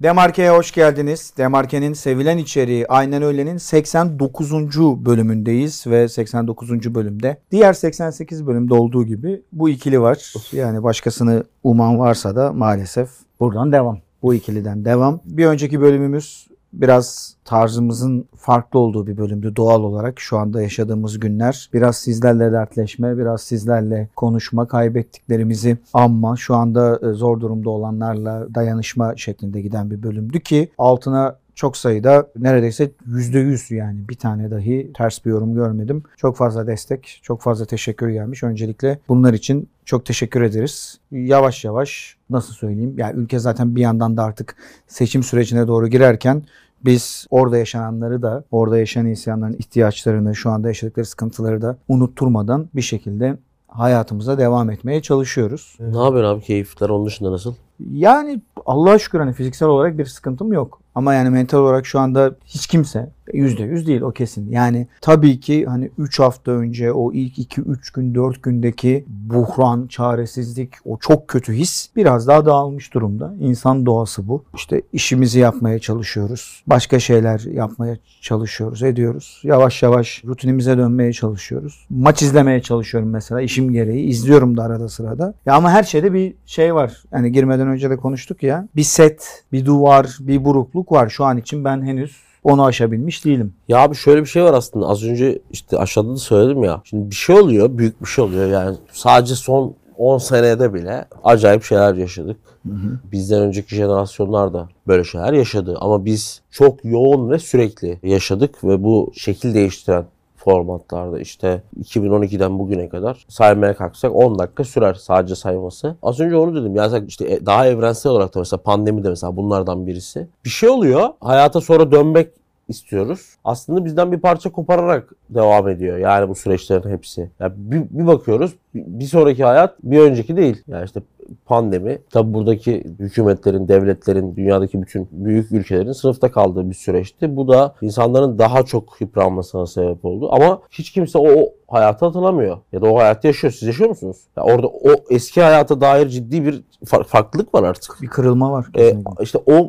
Demarke'ye hoş geldiniz. Demarke'nin sevilen içeriği Aynen Öyle'nin 89. bölümündeyiz ve 89. bölümde diğer 88 bölümde olduğu gibi bu ikili var. Yani başkasını uman varsa da maalesef buradan devam. Bu ikiliden devam. Bir önceki bölümümüz biraz tarzımızın farklı olduğu bir bölümdü doğal olarak. Şu anda yaşadığımız günler biraz sizlerle dertleşme, biraz sizlerle konuşma, kaybettiklerimizi anma, şu anda zor durumda olanlarla dayanışma şeklinde giden bir bölümdü ki altına çok sayıda neredeyse %100 yani bir tane dahi ters bir yorum görmedim. Çok fazla destek, çok fazla teşekkür gelmiş. Öncelikle bunlar için çok teşekkür ederiz. Yavaş yavaş nasıl söyleyeyim? Yani ülke zaten bir yandan da artık seçim sürecine doğru girerken biz orada yaşananları da, orada yaşayan insanların ihtiyaçlarını, şu anda yaşadıkları sıkıntıları da unutturmadan bir şekilde hayatımıza devam etmeye çalışıyoruz. Ne yapıyorsun abi, keyifler onun dışında nasıl? Yani Allah'a şükür hani fiziksel olarak bir sıkıntım yok. Ama yani mental olarak şu anda hiç kimse %100 değil, o kesin. Yani tabii ki hani 3 hafta önce o ilk 2-3 gün 4 gündeki buhran, çaresizlik, o çok kötü his biraz daha dağılmış durumda. İnsan doğası bu. İşte işimizi yapmaya çalışıyoruz. Başka şeyler yapmaya çalışıyoruz, ediyoruz. Yavaş yavaş rutinimize dönmeye çalışıyoruz. Maç izlemeye çalışıyorum mesela işim gereği. İzliyorum da arada sırada. Ya ama her şeyde bir şey var. Yani girmeden önce de konuştuk ya. Bir set, bir duvar, bir burukluk var. Şu an için ben henüz onu aşabilmiş değilim. Ya abi şöyle bir şey var aslında. Az önce işte aşağıda da söyledim ya. Şimdi bir şey oluyor. Büyük bir şey oluyor. Yani sadece son 10 senede bile acayip şeyler yaşadık. Bizden önceki jenerasyonlar da böyle şeyler yaşadı. Ama biz çok yoğun ve sürekli yaşadık ve bu şekil değiştiren formatlarda işte 2012'den bugüne kadar saymaya kalksak 10 dakika sürer sadece sayması. Az önce onu dedim. Yani işte daha evrensel olarak da mesela pandemi de mesela bunlardan birisi. Bir şey oluyor. Hayata sonra dönmek istiyoruz. Aslında bizden bir parça kopararak devam ediyor. Yani bu süreçlerin hepsi. Yani bir bakıyoruz bir sonraki hayat bir önceki değil. Yani işte pandemi tabi buradaki hükümetlerin, devletlerin, dünyadaki bütün büyük ülkelerin sınıfta kaldığı bir süreçti. Bu da insanların daha çok yıpranmasına sebep oldu. Ama hiç kimse o hayatı hatırlamıyor. Ya da o hayatı yaşıyor. Siz yaşıyor musunuz? Ya orada o eski hayata dair ciddi bir farklılık var artık. Bir kırılma var. İşte o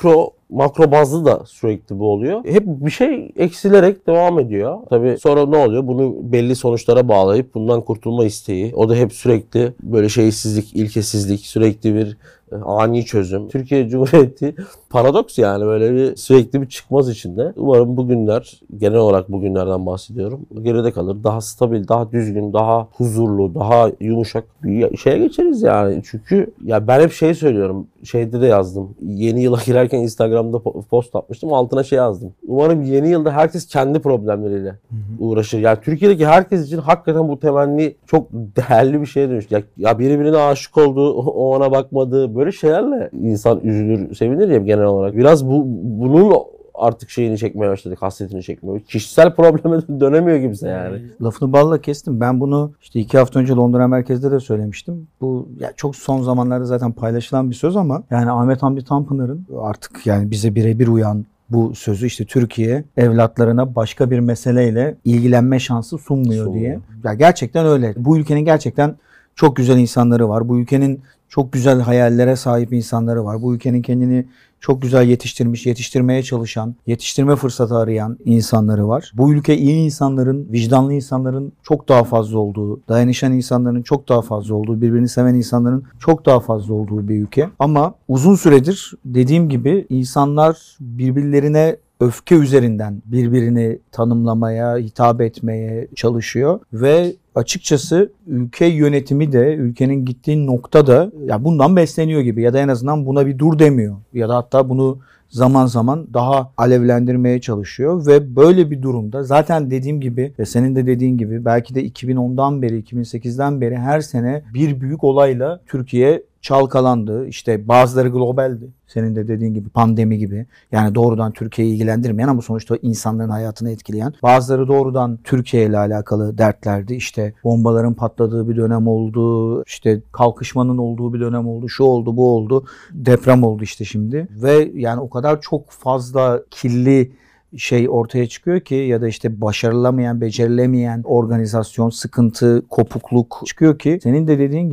makro bazlı da sürekli bu oluyor. Hep bir şey eksilerek devam ediyor. Tabii sonra ne oluyor? Bunu belli sonuçlara bağlayıp bundan kurtulma isteği. O da hep sürekli böyle şeysizlik, ilkesizlik, sürekli bir ani çözüm. Türkiye Cumhuriyeti paradoks yani böyle bir sürekli bir çıkmaz içinde. Umarım bugünler, genel olarak bugünlerden bahsediyorum, geride kalır. Daha stabil, daha düzgün, daha huzurlu, daha yumuşak bir şeye geçeriz yani. Çünkü ya ben hep şey söylüyorum. Şeyde de yazdım. Yeni yıla girerken Instagram'da post atmıştım. Altına şey yazdım. Umarım yeni yılda herkes kendi problemleriyle uğraşır. Yani Türkiye'deki herkes için hakikaten bu temenni çok değerli bir şeye dönüştü. Ya biri birine aşık oldu, o ona bakmadı. Böyle şeylerle insan üzülür, sevinir ya genel olarak. Biraz bunun artık şeyini çekmeye başladık, hasretini çekmeye. Kişisel probleme dönemiyor kimse yani. Lafını balla kestim. Ben bunu işte 2 hafta önce Londra merkezde de söylemiştim. Bu ya çok son zamanlarda zaten paylaşılan bir söz ama yani Ahmet Hamdi Tanpınar'ın artık yani bize birebir uyan bu sözü işte Türkiye evlatlarına başka bir meseleyle ilgilenme şansı sunmuyor diye. Ya gerçekten öyle. Bu ülkenin gerçekten çok güzel insanları var. Bu ülkenin çok güzel hayallere sahip insanları var. Bu ülkenin kendini çok güzel yetiştirmiş, yetiştirmeye çalışan, yetiştirme fırsatı arayan insanları var. Bu ülke iyi insanların, vicdanlı insanların çok daha fazla olduğu, dayanışan insanların çok daha fazla olduğu, birbirini seven insanların çok daha fazla olduğu bir ülke. Ama uzun süredir dediğim gibi insanlar birbirlerine öfke üzerinden birbirini tanımlamaya, hitap etmeye çalışıyor ve açıkçası ülke yönetimi de ülkenin gittiği nokta da ya bundan besleniyor gibi ya da en azından buna bir dur demiyor ya da hatta bunu zaman zaman daha alevlendirmeye çalışıyor ve böyle bir durumda zaten dediğim gibi ve senin de dediğin gibi belki de 2010'dan beri 2008'den beri her sene bir büyük olayla Türkiye çalkalandı. İşte bazıları globaldi. Senin de dediğin gibi pandemi gibi. Yani doğrudan Türkiye'yi ilgilendirmeyen ama sonuçta insanların hayatını etkileyen. Bazıları doğrudan Türkiye ile alakalı dertlerdi. İşte bombaların patladığı bir dönem oldu. İşte kalkışmanın olduğu bir dönem oldu. Şu oldu, bu oldu. Deprem oldu işte şimdi. Ve yani o kadar çok fazla kirli şey ortaya çıkıyor ki ya da işte başarılamayan, becerilemeyen organizasyon, sıkıntı, kopukluk çıkıyor ki senin de dediğin gibi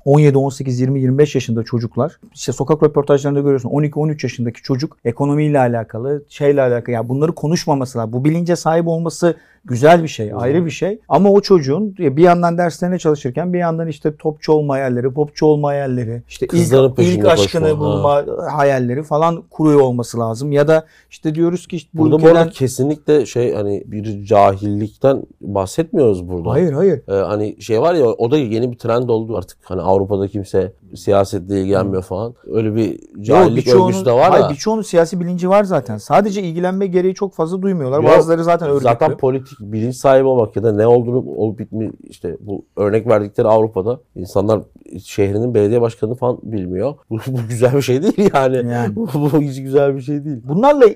17, 18, 20, 25 yaşında çocuklar. İşte sokak röportajlarında görüyorsun 12, 13 yaşındaki çocuk ekonomiyle alakalı, şeyle alakalı. Yani bunları konuşmaması lazım. Bu bilince sahip olması güzel bir şey, ayrı bir şey. Ama o çocuğun bir yandan derslerine çalışırken bir yandan işte topçu olma hayalleri, popçu olma hayalleri, işte ilk aşkını bulma hayalleri falan kuruyor olması lazım. Ya da işte diyoruz ki işte burada bu arada kesinlikle hani bir cahillikten bahsetmiyoruz burada. Hayır. Hani var ya, o da yeni bir trend oldu artık. Hani Avrupa'da kimse siyasetle ilgilenmiyor falan. Öyle bir cahillik örgüsü de var. Hayır, birçoğunun siyasi bilinci var zaten. Sadece ilgilenme gereği çok fazla duymuyorlar. Bazıları zaten örgütlü. Zaten politik bilinç sahibi olmak ya da ne olduğunu olup bitmi, işte bu örnek verdikleri Avrupa'da insanlar şehrinin belediye başkanını falan bilmiyor. Bu güzel bir şey değil yani. Bu hiç güzel bir şey değil. Bunlarla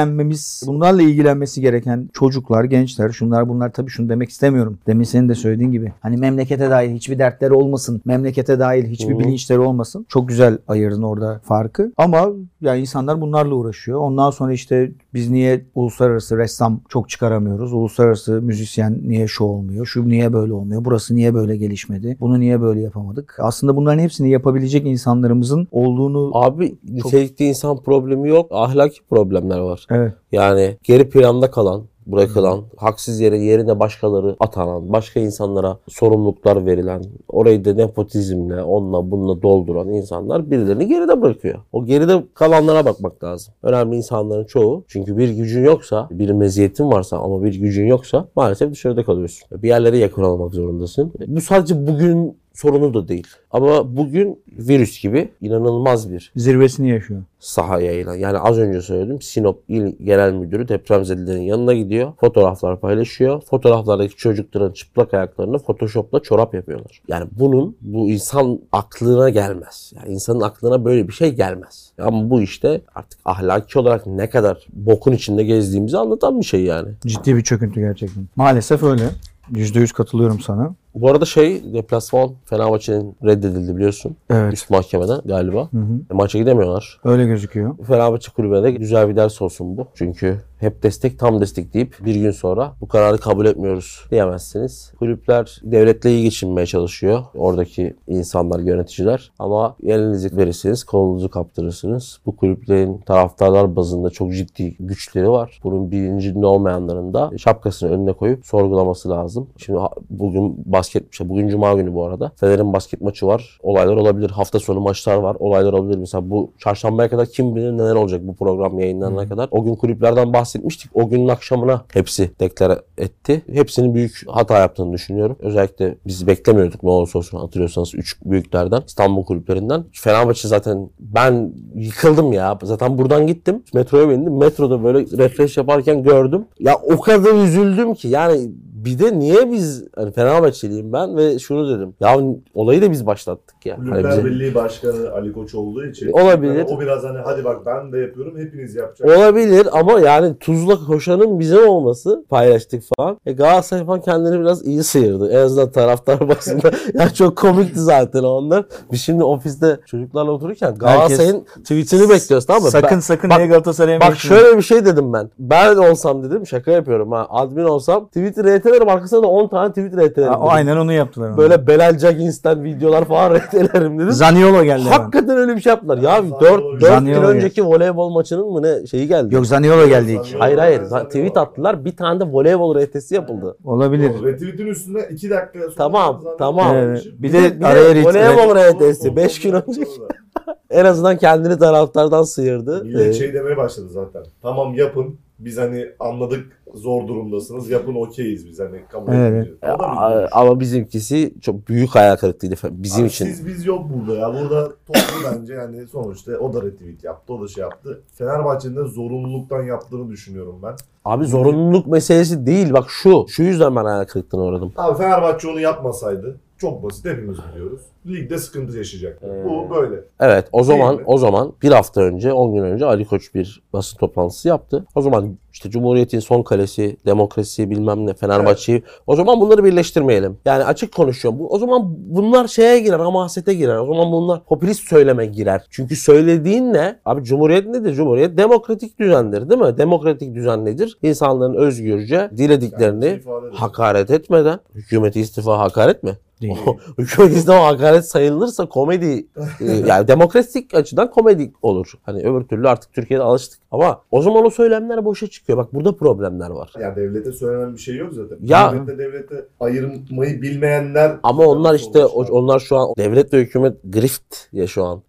ilgilenmesi gereken çocuklar, gençler, şunlar bunlar, tabii şunu demek istemiyorum. Demin senin de söylediğin gibi. Hani memlekete dair hiçbir dertleri olmasın. Memlekete dair hiçbir bilinçleri olmasın. Çok güzel ayırdın orada farkı. Ama yani insanlar bunlarla uğraşıyor. Ondan sonra işte biz niye uluslararası ressam çok çıkaramıyoruz? Uluslararası müzisyen niye şu olmuyor? Şu niye böyle olmuyor? Burası niye böyle gelişmedi? Bunu niye böyle yapamadık? Aslında bunların hepsini yapabilecek insanlarımızın olduğunu... Abi nitelikli insan problemi yok. Ahlaki problemler var. Evet. Yani geri planda kalan, bırakılan, haksız yere yerine başkaları atanan, başka insanlara sorumluluklar verilen, orayı da nepotizmle, onunla bununla dolduran insanlar birilerini geride bırakıyor. O geride kalanlara bakmak lazım. Önemli insanların çoğu, çünkü bir gücün yoksa, bir meziyetin varsa ama bir gücün yoksa maalesef dışarıda kalıyorsun. Bir yerlere yakın olmak zorundasın. Bu sadece bugün sorunu da değil. Ama bugün virüs gibi inanılmaz bir zirvesini yaşıyor. Sahaya yayılan. Yani az önce söyledim, Sinop İl Genel Müdürü depremzedelerin yanına gidiyor. Fotoğraflar paylaşıyor. Fotoğraflardaki çocukların çıplak ayaklarını Photoshop'la çorap yapıyorlar. Yani bu insan aklına gelmez. Yani insanın aklına böyle bir şey gelmez. Ama bu işte artık ahlaki olarak ne kadar bokun içinde gezdiğimizi anlatan bir şey yani. Ciddi bir çöküntü gerçekten. Maalesef öyle. %100 katılıyorum sana. Bu arada deplasman Fenerbahçe'nin reddedildi biliyorsun. Evet. Üst mahkemede galiba. Maça gidemiyorlar. Öyle gözüküyor. Fenerbahçe kulübüne de güzel bir ders olsun bu. Çünkü hep destek, tam destek deyip bir gün sonra bu kararı kabul etmiyoruz diyemezsiniz. Kulüpler devletle iyi geçinmeye çalışıyor. Oradaki insanlar, yöneticiler. Ama elinizi verirsiniz, kolunuzu kaptırırsınız. Bu kulüplerin taraftarlar bazında çok ciddi güçleri var. Bunun bilincinde olmayanların da şapkasını önüne koyup sorgulaması lazım. Şimdi bugün bugün Cuma günü bu arada. Fener'in basket maçı var. Olaylar olabilir. Hafta sonu maçlar var. Olaylar olabilir. Mesela bu çarşambaya kadar kim bilir neler olacak bu program yayınlanana kadar. O gün kulüplerden bahsetmiştik. O günün akşamına hepsi deklare etti. Hepsinin büyük hata yaptığını düşünüyorum. Özellikle biz beklemiyorduk ne olursa olsun, hatırlıyorsanız 3 büyüklerden, İstanbul kulüplerinden. Fenerbahçe zaten, ben yıkıldım ya. Zaten buradan gittim. Metroya bindim. Metroda böyle refresh yaparken gördüm. Ya o kadar üzüldüm ki yani. Bir de niye biz, hani Fenerbahçeliyim ben ve şunu dedim. Ya olayı da biz başlattık ya. Kulüpler hani Birliği Başkanı Ali Koç olduğu için. Olabilir. Yani o biraz hani hadi bak ben de yapıyorum, hepiniz yapacaksınız. Olabilir ama yani Tuzla Koşan'ın bizim olması, paylaştık falan. Galatasaray falan kendini biraz iyi sıyırdı. En azından taraftar basında. Yani çok komikti zaten onlar. Biz şimdi ofiste çocuklarla otururken Galatasaray'ın tweetini bekliyoruz, tamam mı? Sakın niye Galatasaray'a bak şöyle bir şey dedim ben. Ben olsam dedim, şaka yapıyorum ha. Admin olsam Twitter RT'lerim, arkasında da 10 tane Twitter RT'lerim. Aynen onu yaptılar. Böyle Belal Jaggins'ten videolar falan RT'lerim dedim. Zaniolo geldi. Hakikaten öyle bir şey yaptılar. Ya 4 gün önceki voleybol maçının mı ne şeyi geldi? Yok, Zaniolo geldi ilk. Hayır. Tweet attılar. Bir tane de voleybol RT'si yapıldı. Olabilir. Retweet'in üstüne 2 dakika sonra Tamam. Evet. Bir de araya voleybol RT'si 5 gün önceki. En azından kendini taraftardan sıyırdı. Millet demeye başladı zaten. Tamam yapın. Biz hani anladık, zor durumdasınız. Yapın, okeyiz biz, hani kabul edeceğiz. Ama bizimkisi çok büyük hayal kırıklığıydı bizim için. Biz yok burada ya. Burada toplu bence yani sonuçta o da retweet yaptı, o da şey yaptı. Fenerbahçe'nin de zorunluluktan yaptığını düşünüyorum ben. Abi zorunluluk meselesi değil. Bak şu yüzden ben hayal kırıklığına uğradım. Abi Fenerbahçe onu yapmasaydı çok basit, hepimiz biliyoruz. Ligde sıkıntı yaşayacak. Bu böyle. Evet, o zaman bir hafta önce, 10 gün önce Ali Koç bir basın toplantısı yaptı. O zaman işte Cumhuriyet'in son kalesi, demokrasi bilmem ne, Fenerbahçe'yi. O zaman bunları birleştirmeyelim. Yani açık konuşuyorum. O zaman bunlar şeye girer, hamasete girer. O zaman bunlar popülist söyleme girer. Çünkü söylediğin ne? Abi Cumhuriyet nedir? Cumhuriyet demokratik düzendir değil mi? Demokratik düzen nedir? İnsanların özgürce dilediklerini hakaret etmeden, hükümeti istifa hakaret mi? Değil. Hükümet istifa hakaret sayılırsa komedi yani demokratik açıdan komedi olur. Hani öbür türlü artık Türkiye'de alıştık. Ama o zaman o söylemler boşa çıkıyor. Bak burada problemler var. Ya devlete söylenen bir şey yok zaten. Ya, devlete ayırmayı bilmeyenler. ama onlar işte onlar şu an devlet ve hükümet grift ya şu an.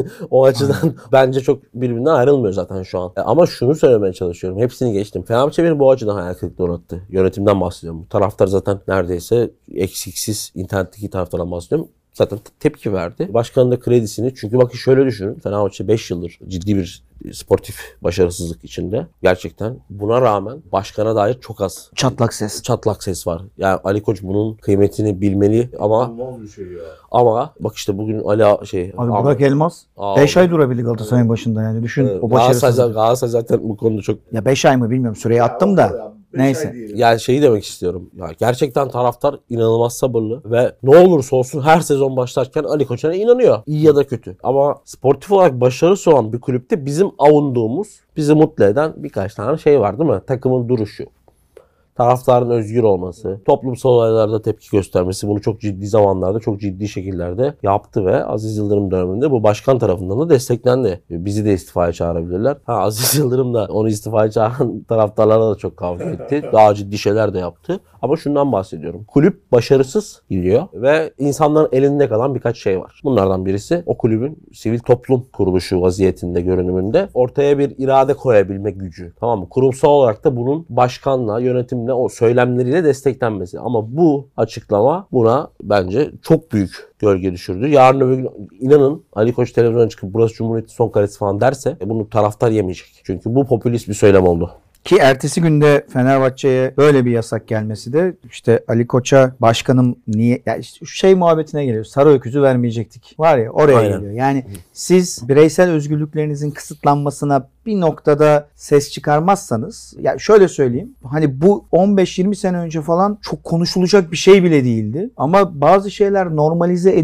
O açıdan bence çok birbirinden ayrılmıyor zaten şu an. Ama şunu söylemeye çalışıyorum. Hepsini geçtim. Fenerbahçe beni bu açıdan hayal kırıklığına uğrattı. Yönetimden bahsediyorum. Taraftar zaten neredeyse eksiksiz internetteki taraftardan bahsediyorum. Zaten tepki verdi. Başkanın da kredisini, çünkü bakın şöyle düşünün. Fenerbahçe 5 yıldır ciddi bir sportif başarısızlık içinde. Gerçekten buna rağmen başkana dair çok az çatlak ses var. Yani Ali Koç bunun kıymetini bilmeli ama Olmaz bir şey ya. ama bak işte bugün Ali Abi Burak Elmas 5 ay durabildi Galatasaray'ın başında yani. Düşün o başarısızlık. Galatasaray zaten bu konuda çok Ya 5 ay mı bilmiyorum. Süreyi attım da. Neyse. yani şeyi demek istiyorum. Ya gerçekten taraftar inanılmaz sabırlı ve ne olursa olsun her sezon başlarken Ali Koç'a inanıyor. İyi ya da kötü. Ama sportif olarak başarısı olan bir kulüpte bizim avunduğumuz, bizi mutlu eden birkaç tane şey var değil mi? Takımın duruşu, taraftarın özgür olması, toplumsal olaylarda tepki göstermesi, bunu çok ciddi zamanlarda, çok ciddi şekillerde yaptı ve Aziz Yıldırım döneminde bu başkan tarafından da desteklendi. Bizi de istifaya çağırabilirler. Aziz Yıldırım da onu istifaya çağıran taraftarlarla da çok kavga etti. Daha ciddi şeyler de yaptı. Ama şundan bahsediyorum. Kulüp başarısız gidiyor ve insanların elinde kalan birkaç şey var. Bunlardan birisi o kulübün sivil toplum kuruluşu vaziyetinde, görünümünde ortaya bir irade koyabilme gücü. Tamam mı? Kurumsal olarak da bunun başkanla, yönetimle, o söylemleriyle desteklenmesi. Ama bu açıklama buna bence çok büyük gölge düşürdü. Yarın öbür gün inanın Ali Koç televizyona çıkıp burası Cumhuriyet'in son kalesi falan derse bunu taraftar yemeyecek. Çünkü bu popülist bir söylem oldu. Ki ertesi günde Fenerbahçe'ye böyle bir yasak gelmesi de işte Ali Koç'a başkanım niye ya işte şey muhabbetine geliyor. Sarı öküzü vermeyecektik. Var ya oraya Aynen. geliyor. Yani siz bireysel özgürlüklerinizin kısıtlanmasına bir noktada ses çıkarmazsanız ya şöyle söyleyeyim. Hani bu 15-20 sene önce falan çok konuşulacak bir şey bile değildi. Ama bazı şeyler normalize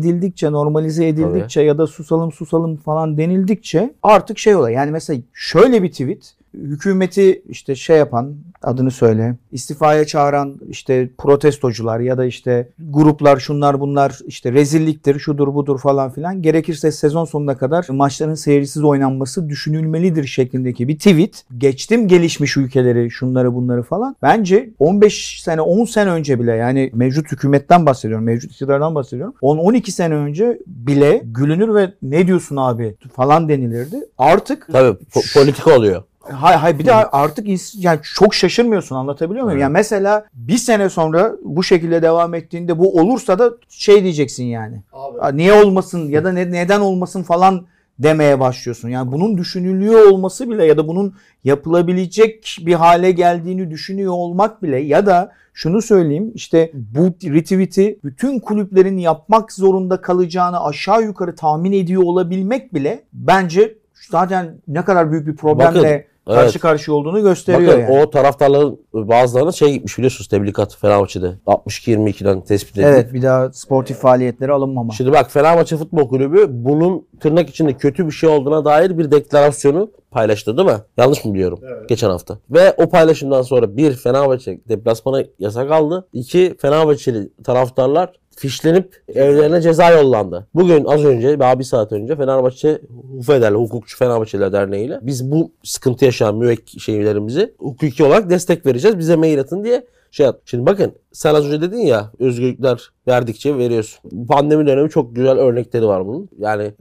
edildikçe ya da susalım falan denildikçe artık şey oluyor. Yani mesela şöyle bir tweet hükümeti işte şey yapan adını söyle istifaya çağıran işte protestocular ya da işte gruplar şunlar bunlar işte rezilliktir şudur budur falan filan gerekirse sezon sonuna kadar maçların seyircisiz oynanması düşünülmelidir şeklindeki bir tweet geçtim gelişmiş ülkeleri şunları bunları falan bence 15 sene 10 sene önce bile yani mevcut hükümetten bahsediyorum mevcut iktidardan bahsediyorum 10-12 sene önce bile gülünür ve ne diyorsun abi falan denilirdi artık tabii politika oluyor. Hayır bir de artık yani çok şaşırmıyorsun anlatabiliyor muyum? Evet. Yani mesela bir sene sonra bu şekilde devam ettiğinde bu olursa da şey diyeceksin yani. Abi. Niye olmasın ya da neden olmasın falan demeye başlıyorsun. Yani bunun düşünülüyor olması bile ya da bunun yapılabilecek bir hale geldiğini düşünüyor olmak bile ya da şunu söyleyeyim işte bu retweet'i bütün kulüplerin yapmak zorunda kalacağını aşağı yukarı tahmin ediyor olabilmek bile bence zaten ne kadar büyük bir problemle karşı karşıya olduğunu gösteriyor. Bakın yani. O taraftarların bazılarına şey gitmiş biliyorsunuz tebligat Fenerbahçe'de 62-22'den tespit edildi. Evet bir daha sportif faaliyetlere alınmama. Şimdi bak Fenerbahçe Futbol Kulübü bunun tırnak içinde kötü bir şey olduğuna dair bir deklarasyonu paylaştı değil mi? Yanlış mı biliyorum? Evet. Geçen hafta. Ve o paylaşımdan sonra bir Fenerbahçe deplasmana yasak aldı. 2 Fenerbahçeli taraftarlar fişlenip evlerine ceza yollandı. Bugün az önce bir saat önce Fenerbahçe Hukukçu Fenerbahçeliler Derneği ile biz bu sıkıntı yaşayan müvekkillerimizi hukuki olarak destek vereceğiz. Bize mail atın diye şey yap. Şimdi bakın sen az önce dedin ya özgürlükler verdikçe veriyorsun. Pandemi dönemi çok güzel örnekleri var bunun. Yani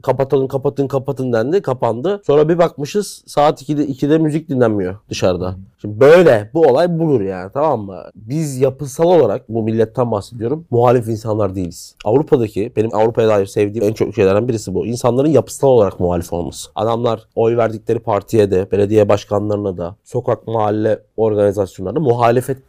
kapatın dendi kapandı. Sonra bir bakmışız saat 2'de müzik dinlenmiyor dışarıda. Şimdi böyle bu olay budur yani tamam mı? Biz yapısal olarak bu milletten bahsediyorum. Muhalif insanlar değiliz. Avrupa'daki benim Avrupa'ya dair sevdiğim en çok şeylerden birisi bu. İnsanların yapısal olarak muhalif olması. Adamlar oy verdikleri partiye de belediye başkanlarına da sokak mahalle organizasyonlarına muhalefet ediyorlar.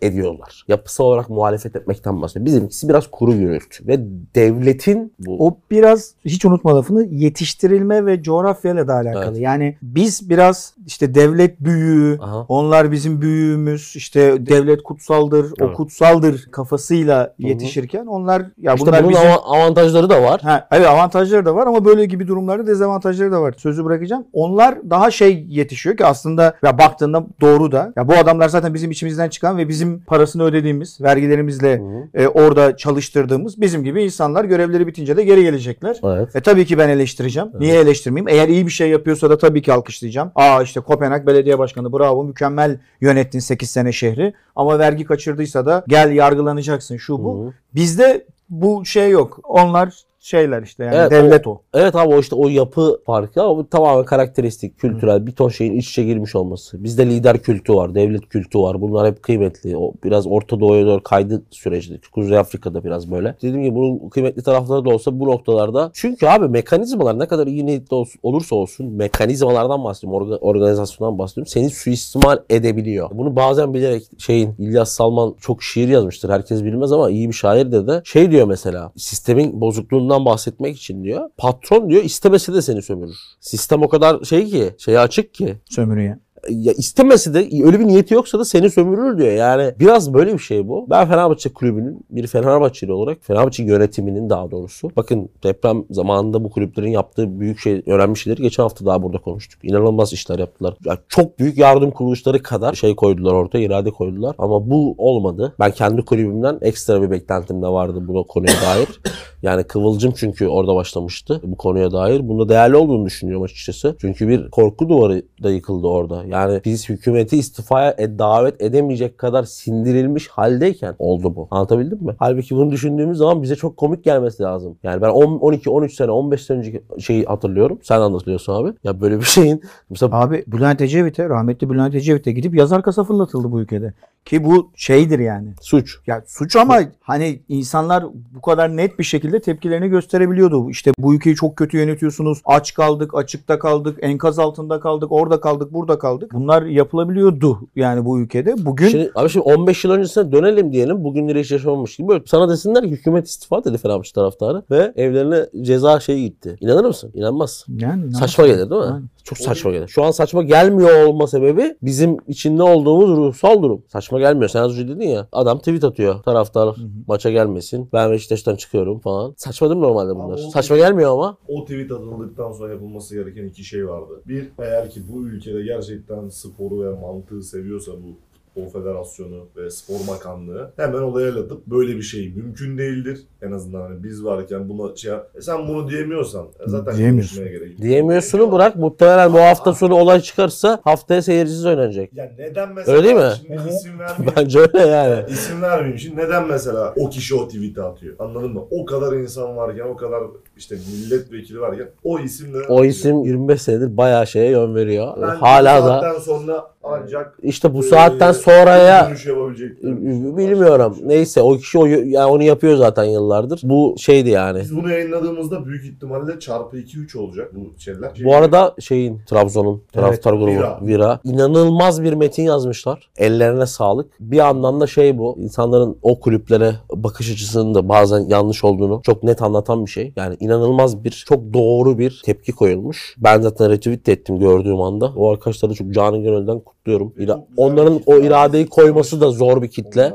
var. Yapısal olarak muhalefet etmekten bahsediyor. Bizimkisi biraz kuru gürültü. Ve devletin bu... O biraz hiç unutma lafını yetiştirilme ve coğrafyayla da alakalı. Evet. Yani biz biraz işte devlet büyüğü, Aha. onlar bizim büyüğümüz, işte devlet kutsaldır, o Evet. kutsaldır kafasıyla yetişirken onlar ya İşte bunlar bunun bizim avantajları da var. evet avantajları da var ama böyle gibi durumlarda dezavantajları da var. Sözü bırakacağım. Onlar daha yetişiyor ki aslında ya baktığında doğru da. Ya bu adamlar zaten bizim içimizden çıkan ve bizim parasını ödediğimiz, vergilerimizle orada çalıştırdığımız bizim gibi insanlar görevleri bitince de geri gelecekler. Evet. Tabii ki ben eleştireceğim. Niye eleştirmeyeyim? Eğer iyi bir şey yapıyorsa da tabii ki alkışlayacağım. İşte Kopenhag Belediye Başkanı bravo, mükemmel yönettin 8 sene şehri ama vergi kaçırdıysa da gel yargılanacaksın şu bu. Bizde bu şey yok. Onlar şeyler işte yani Evet, devlet o. Evet abi o işte o yapı farkı ama bu tamamen karakteristik, kültürel bir ton şeyin iç içe girmiş olması. Bizde lider kültü var, devlet kültü var. Bunlar hep kıymetli. O biraz Orta Doğu'ya doğru kaydı süreci. Kuzey Afrika'da biraz böyle. Dediğim gibi bunun kıymetli tarafları da olsa bu noktalarda. Çünkü abi mekanizmalar ne kadar iyi niyetli olursa olsun mekanizmalardan bahsediyorum, organizasyondan bahsediyorum. Seni suistimal edebiliyor. Bunu bazen bilerek İlyas Salman çok şiir yazmıştır. Herkes bilmez ama iyi bir şair de şey diyor mesela. Sistemin bozukluğundan bahsetmek için diyor. Patron diyor istemese de seni sömürür. Sistem o kadar açık ki. Sömürüye. Ya istemesi de öyle bir niyeti yoksa da seni sömürür diyor. Yani biraz böyle bir şey bu. Ben Fenerbahçe kulübünün bir Fenerbahçeli olarak Fenerbahçe yönetiminin daha doğrusu. Bakın deprem zamanında bu kulüplerin yaptığı büyük önemli şeyleri geçen hafta daha burada konuştuk. İnanılmaz işler yaptılar. Yani çok büyük yardım kuruluşları kadar koydular ortaya, irade koydular. Ama bu olmadı. Ben kendi kulübümden ekstra bir beklentim de vardı bu konuya dair. Yani Kıvılcım çünkü orada başlamıştı bu konuya dair. Bunda değerli olduğunu düşünüyorum açıkçası. Çünkü bir korku duvarı da yıkıldı orada. Yani biz hükümeti istifaya davet edemeyecek kadar sindirilmiş haldeyken oldu bu. Anlatabildim mi? Halbuki bunu düşündüğümüz zaman bize çok komik gelmesi lazım. Yani ben 12, 13 sene, 15 sene önceki şeyi hatırlıyorum. Sen anlatıyorsun abi. Ya böyle bir şeyin mesela... Abi rahmetli Bülent Ecevit'e gidip yazar kasa fırlatıldı bu ülkede. Ki bu şeydir yani. Suç. Ya suç ama hani insanlar bu kadar net bir şekilde tepkilerini gösterebiliyordu. İşte bu ülkeyi çok kötü yönetiyorsunuz. Aç kaldık, açıkta kaldık, enkaz altında kaldık, orada kaldık, burada kaldık. Bunlar yapılabiliyordu yani bu ülkede. Bugün Şimdi 15 yıl öncesine dönelim diyelim. Bugünleri hiç yaşamamış gibi. Böyle sana desinler ki hükümet istifa dedi Fenerbahçe taraftarı ve evlerine ceza gitti. İnanır mısın? İnanmaz. yani Saçma gelir değil mi? Yani. Çok saçma gelir. Şu an saçma gelmiyor olma sebebi bizim içinde olduğumuz ruhsal durum. Saçma gelmiyor. Sen az önce dedin ya. Adam tweet atıyor. Taraftar maça gelmesin. Ben Beşiktaş'tan çıkıyorum falan. Saçma değil mi normalde bunlar? Saçma gelmiyor ama. O tweet atıldıktan sonra yapılması gereken iki şey vardı. Bir, eğer ki bu ülkede gerçekten sporu ve mantığı seviyorsa bu Futbol Federasyonu ve Spor Bakanlığı hemen olaya el atıp böyle bir şey mümkün değildir. En azından hani biz varken buna sen bunu diyemiyorsan zaten konuşmaya gerek yok. Diyemiyorsunu bırak. Muhtemelen bu hafta sonu olay çıkarsa haftaya seyircisiz oynanacak. Ya neden mesela? Öyle değil mi? Şimdi isim vermeyeyim. Bence öyle yani. İsim vermeyeyim. Şimdi neden mesela o kişi o tweet'i atıyor? Anladın mı? O kadar insan varken, o kadar işte milletvekili varken o isimle O isim 25 senedir bayağı yön veriyor. ben Hala bu da saatten sonra ancak işte bu saatten sonraya dönüş yapabilecek. bilmiyorum. Neyse o kişi yani onu yapıyor zaten yıllardır. Bu şeydi yani. Biz bunu yayınladığımızda büyük ihtimalle çarpı 2-3 olacak bu şeyler. Bu arada Trabzon'un taraftar grubu Vira. Vira. İnanılmaz bir metin yazmışlar. Ellerine sağlık. Bir yandan da bu. İnsanların o kulüplere bakış açısının da bazen yanlış olduğunu çok net anlatan bir şey. Yani inanılmaz çok doğru bir tepki koyulmuş. Ben zaten retweet de ettim gördüğüm anda. O arkadaşları çok canı gönülden kutluyorum. Onların o iradeyi koyması da zor bir kitle.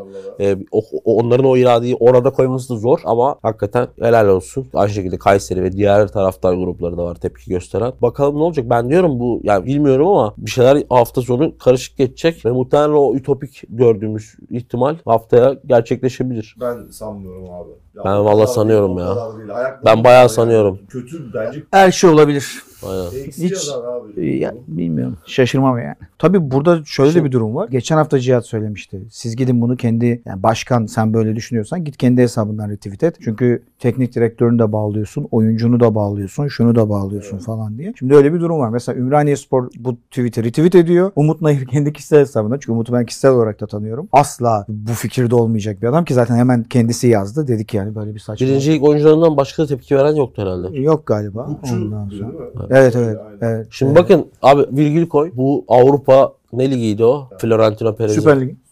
Onların o iradeyi orada koyması da zor ama hakikaten helal olsun. Aynı şekilde Kayseri ve diğer taraftar grupları da var tepki gösteren. Bakalım ne olacak? Ben diyorum bu yani bilmiyorum ama bir şeyler hafta sonu karışık geçecek ve muhtemelen o ütopik gördüğümüz ihtimal haftaya gerçekleşebilir. Ben sanmıyorum abi. Ya Ben vallahi sanıyorum ya. Ayakları Ben bayağı sanıyorum. Kötü bence. her şey olabilir. Aynen. Eksi yazar abi. Ya, bilmiyorum. Şaşırmam yani. Tabii burada şöyle de bir durum var. Geçen hafta Cihat söylemişti. Siz gidin bunu yani başkan sen böyle düşünüyorsan git kendi hesabından retweet et. Çünkü teknik direktörünü de bağlıyorsun, oyuncunu da bağlıyorsun, şunu da bağlıyorsun falan diye. Şimdi öyle bir durum var. Mesela Ümraniyespor bu tweet'i retweet ediyor. Umut Nayır kendi kişisel hesabından. Çünkü Umut'u ben kişisel olarak da tanıyorum. Asla bu fikirde olmayacak bir adam ki zaten hemen kendisi yazdı. Dedik yani böyle bir saçma. Birinci lig oyuncularından başka tepki veren yoktu herhalde. Yok galiba. Hukukçu Ondan değil sonra. mi? Evet. Şimdi bakın abi virgül koy. Bu Avrupa ne ligiydi o? Florentino Perez'in. Süper Lig.